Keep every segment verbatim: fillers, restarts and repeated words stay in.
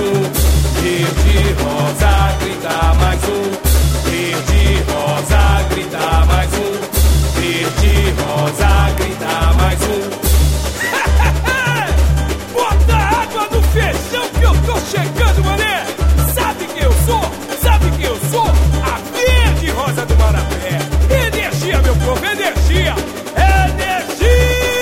um. Verde, rosa, grita mais um. Verde, rosa, grita mais um. Verde, rosa, grita mais um. Bota água no feijão que eu tô chegando, mané. Sabe quem eu sou? Sabe quem eu sou? A verde rosa do Marapé. Energia, meu povo, energia. Energia!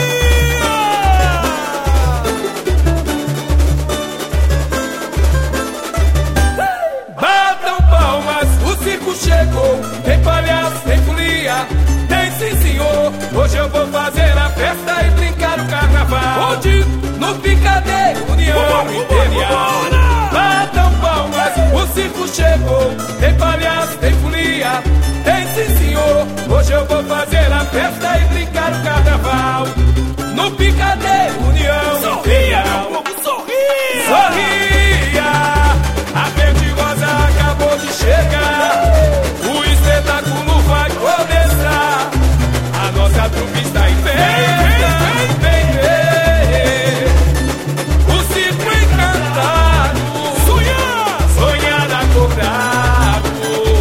Batam palmas, o circo chegou. Tem palhaço, tem folia, tem sim senhor. Hoje eu vou fazer a festa e brincar o carnaval. Onde? No Picadeiro, União Imperial. Batam palmas, o circo chegou. Tem palhaço, tem folia, tem sim senhor. Hoje eu vou fazer a festa e brincar o carnaval. No Picadeiro, União Sorria, Imperial. meu povo, sorria! Sorria, a verde rosa acabou de chegar. O espetáculo vai começar. A nossa trupe está em festa. Vem ver o circo encantado, Sonhar! sonhar acordado,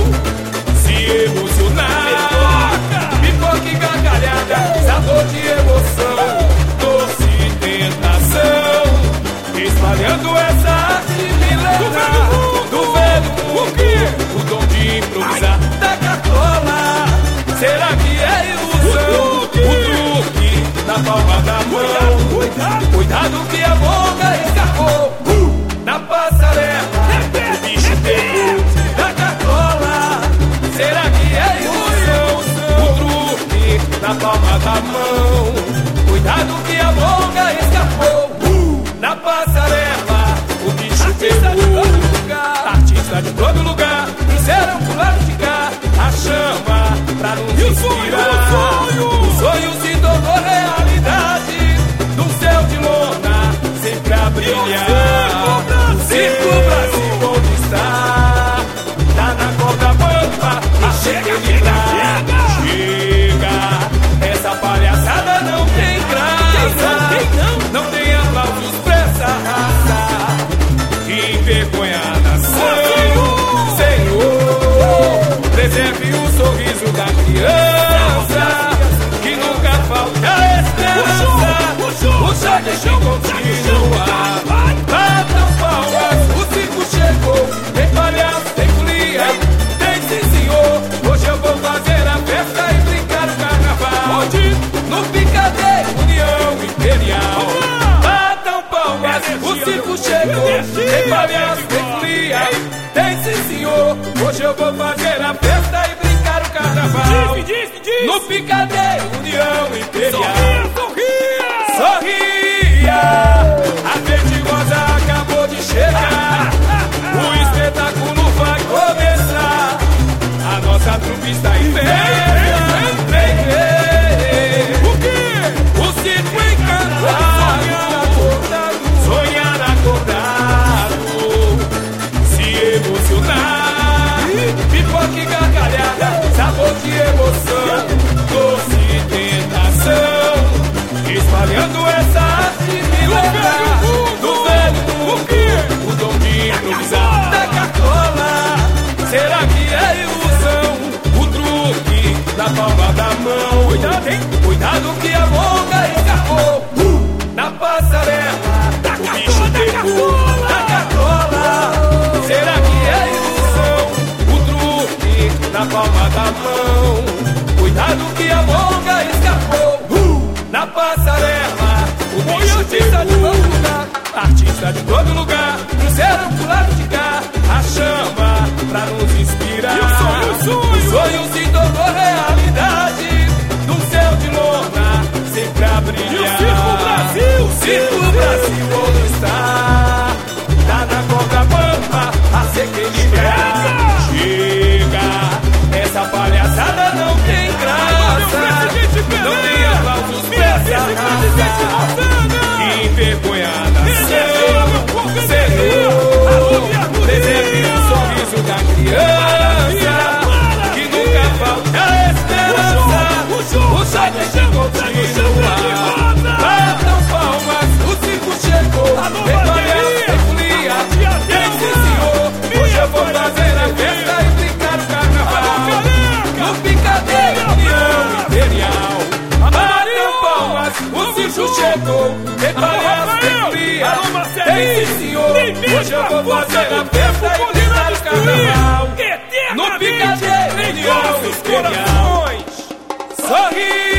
se emocionar, pipoca e gargalhada, sabor de emoção, doce tentação, espalhando essa arte milena do velho mundo, o dom de improvisar da cartola. Será que é ilusão? O truque na palma da mão. Cuidado! Cuidado que a boca escapou. Uh! Na passarela, o bicho pegou na cartola. Será que é ilusão? O truque na palma da mão. Cuidado que a boca escapou. Uh! Na passarela, o bicho pegou. Artista de todo lugar, quiseram pular de cá. A chama pra nos E o sonho, inspirar. o sonho? O sonho se tornou realidade. Do céu de lona, sempre a brilhar. O Circo Brasil, onde está? Tá na corda bamba, a chega, chega, chega. Essa palhaçada não tem graça. Não tem aplausos pra essa raça. Que envergonha a nação. Senhor, preserve o sorriso da criança. Que nunca falta esperança. O chá de chão continua. Batam palmas, o circo chegou. Tem palhaço, tem folia, tem sim senhor. Hoje eu vou fazer a festa e brincar o carnaval. Onde? No Picadeiro, União Imperial. Batam palmas, o circo chegou. Tem palhaço, tem folia, tem sim senhor. Hoje eu vou fazer a festa e brincar o carnaval. Diz, diz, diz. No Picadeiro, União Imperial. Sorria, sorria! Sorria, a verde rosa acabou de chegar. O espetáculo vai começar. A nossa trupe está em festa. Vem ver O quê? o circo encantado, sonhar acordado, se emocionar, pipoca e gargalhada, sabor de emoção, doce tentação, espalhando essa arte milena do velho mundo, o dom de improvisar da cartola. Será que é ilusão? O truque na palma da mão. Cuidado, hein? Cuidado que a boca escapou. Uh! Na passarela, o bicho pegou na cartola. Será que é ilusão? O truque na palma da mão. Cuidado que a boca escapou. Uh! Na passarela, o bicho pegou de todo lugar. Artista de todo lugar, quiseram pular de cá. A chama pra nos inspirar. E o sonho, o sonho? O sonho se tornou realidade. Do céu de lona, sempre a brilhar. E o Circo Brasil? O Circo Brasil, onde está? Tá na corda bamba, a se equilibrar. Chega, essa palhaçada não tem graça. Não tem aplausos pra essa raça. Que envergonha a nação. fazer a festa e brincar o carnaval. No Picadeiro, em nossos corações. Sorri.